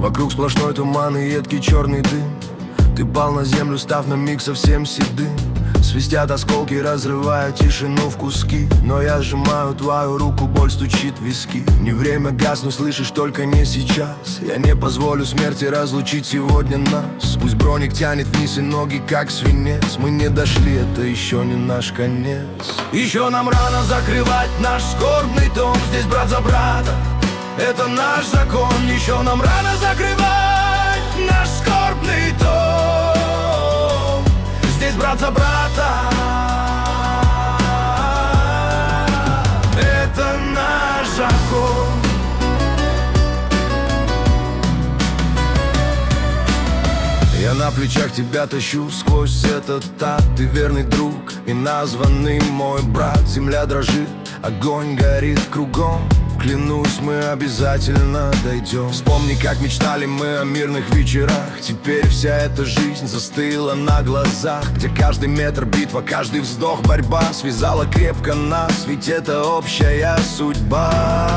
Вокруг сплошной туман и едкий черный дым. Ты пал на землю, став на миг совсем седым. Свистят осколки, разрывая тишину в куски. Но я сжимаю твою руку, боль стучит в виски. Не время гаснуть, слышишь, только не сейчас. Я не позволю смерти разлучить сегодня нас. Пусть броник тянет вниз и ноги как свинец. Мы не дошли, это еще не наш конец. Еще нам рано закрывать наш скорбный дом. Здесь брат за брата, это наш закон. Еще нам рано закрывать наш скорбный дом. Здесь брат за брата, это наш закон. Я на плечах тебя тащу сквозь этот ад. Ты верный друг и названный мой брат. Земля дрожит, огонь горит кругом. Клянусь, мы обязательно дойдем. Вспомни, как мечтали мы о мирных вечерах. Теперь вся эта жизнь застыла на глазах, где каждый метр битва, каждый вздох борьба связала крепко нас, ведь это общая судьба.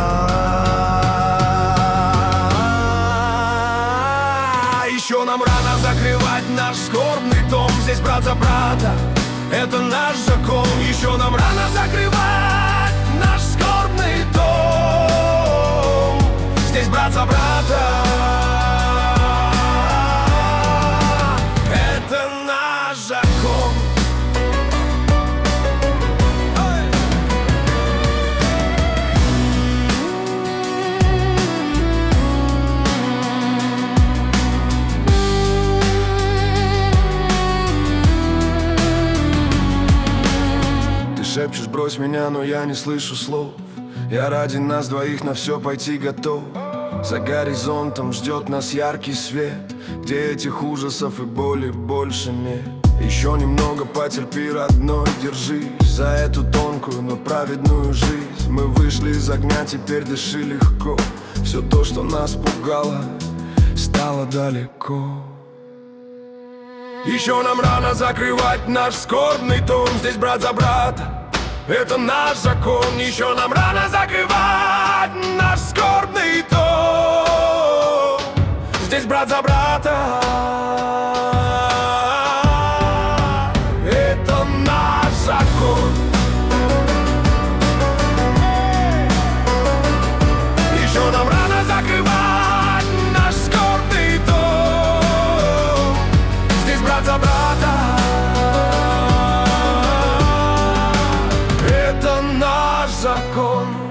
Еще нам рано закрывать наш скорбный том. Здесь брат за брата, это наш закон. Еще нам рано закрывать наш скорбный дом. Здесь брат за брата, это наш закон. Ты шепчешь, брось меня, но я не слышу слов. Я ради нас двоих на все пойти готов. За горизонтом ждет нас яркий свет, где этих ужасов и боли больше нет. Еще немного потерпи, родной, держись за эту тонкую, но праведную жизнь. Мы вышли из огня, теперь дыши легко. Все то, что нас пугало, стало далеко. Еще нам рано закрывать наш скорбный том. Здесь брат за брата, это наш закон. Еще нам рано закрывать наш скорбный дом. Здесь брат за брата, это наш закон. Еще нам рано закрывать наш скорбный дом. Здесь брат за брата, это наш закон.